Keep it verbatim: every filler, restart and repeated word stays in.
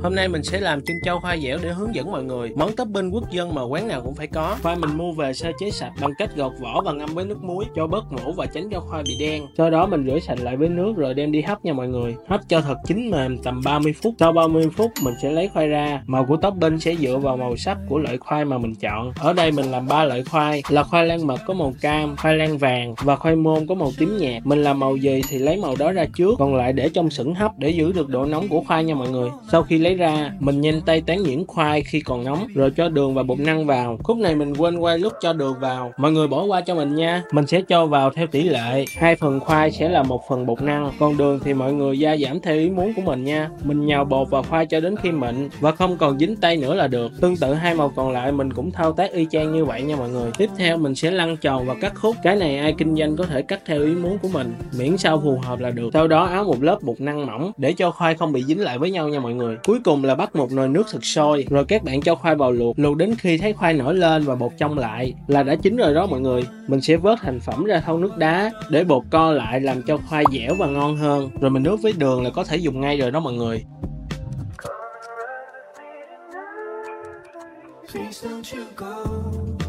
Hôm nay mình sẽ làm chân châu khoai dẻo để hướng dẫn mọi người. Món topping quốc dân mà quán nào cũng phải có. Khoai mình mua về sơ chế sạch bằng cách gọt vỏ và ngâm với nước muối cho bớt mủ và tránh cho khoai bị đen. Sau đó mình rửa sạch lại với nước rồi đem đi hấp nha mọi người. Hấp cho thật chín mềm tầm ba mươi phút. Sau ba mươi phút mình sẽ lấy khoai ra. Màu của topping sẽ dựa vào màu sắc của loại khoai mà mình chọn. Ở đây mình làm ba loại khoai là khoai lang mật có màu cam, khoai lang vàng và khoai môn có màu tím nhạt. Mình làm màu gì thì lấy màu đó ra trước, còn lại để trong sửng hấp để giữ được độ nóng của khoai nha mọi người. Sau khi lấy ra, mình nhanh tay tán nhuyễn khoai khi còn nóng rồi cho đường và bột năng vào. Khúc này mình quên quay lúc cho đường vào, mọi người bỏ qua cho mình nha. Mình sẽ cho vào theo tỷ lệ, hai phần khoai sẽ là một phần bột năng, còn đường thì mọi người gia giảm theo ý muốn của mình nha. Mình nhào bột vào khoai cho đến khi mịn và không còn dính tay nữa là được. Tương tự hai màu còn lại mình cũng thao tác y chang như vậy nha mọi người. Tiếp theo mình sẽ lăn tròn và cắt khúc. Cái này ai kinh doanh có thể cắt theo ý muốn của mình, miễn sao phù hợp là được. Sau đó áo một lớp bột năng mỏng để cho khoai không bị dính lại với nhau nha mọi người. Cuối cùng là bắt một nồi nước thật sôi, rồi các bạn cho khoai vào luộc. Luộc đến khi thấy khoai nổi lên và bột trong lại là đã chín rồi đó mọi người. Mình sẽ vớt thành phẩm ra thau nước đá để bột co lại làm cho khoai dẻo và ngon hơn. Rồi mình ướp với đường là có thể dùng ngay rồi đó mọi người. Please don't you go.